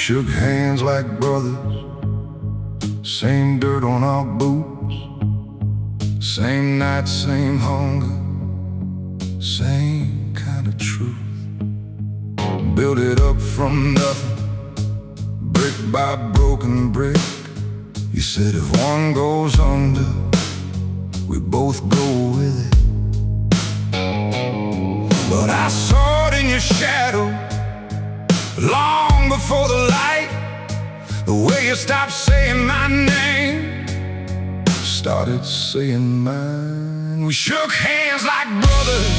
shook hands like brothers, same dirt on our boots, same night, same hunger, same kind of truth. Built it up from nothing, brick by broken brick. You said if one goes under, we both go with it. But I saw it in your shadow, long before the light. The way you stopped saying my name, started saying mine. We shook hands like brothers,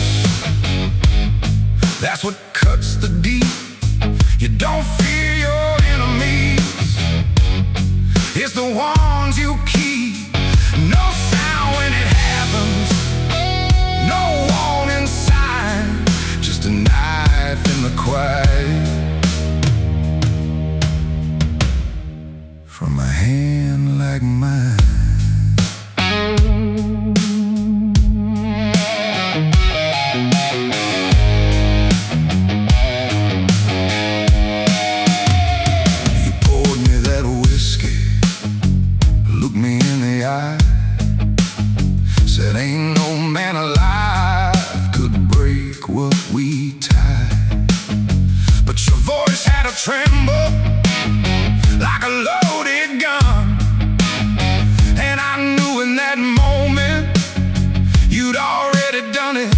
that's what cuts the deep. You don't fear your enemies, it's the ones you keep. No sound when it happens, no warning sign, just a knife in the quiet from a hand like mine. Said ain't no man alive could break what we tied. But your voice had a tremble like a loaded gun, and I knew in that moment you'd already done it.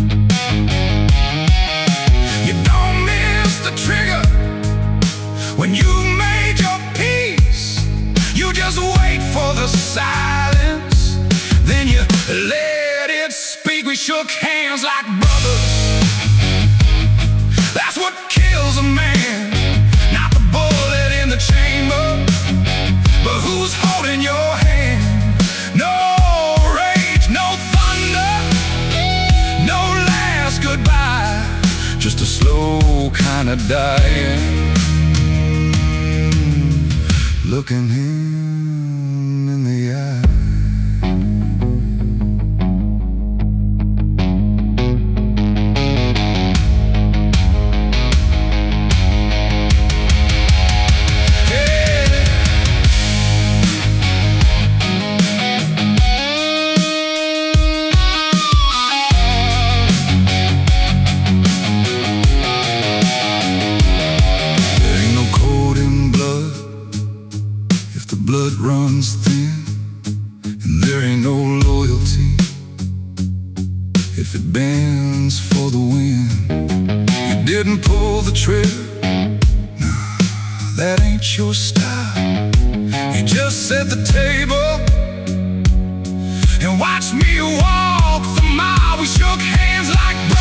You don't miss the trigger when you made your peace. You just wait for the silence, then you let it speak. We shook hands like brothers, that's what kills a man. Not the bullet in the chamber, but who's holding your hand. No rage, no thunder, no last goodbye, just a slow kind of dying. Looking him in the eye. Blood runs thin, and there ain't no loyalty if it bends for the wind. You didn't pull the trigger, nah, that ain't your style. You just set the table and watched me walk the mile. We shook hands like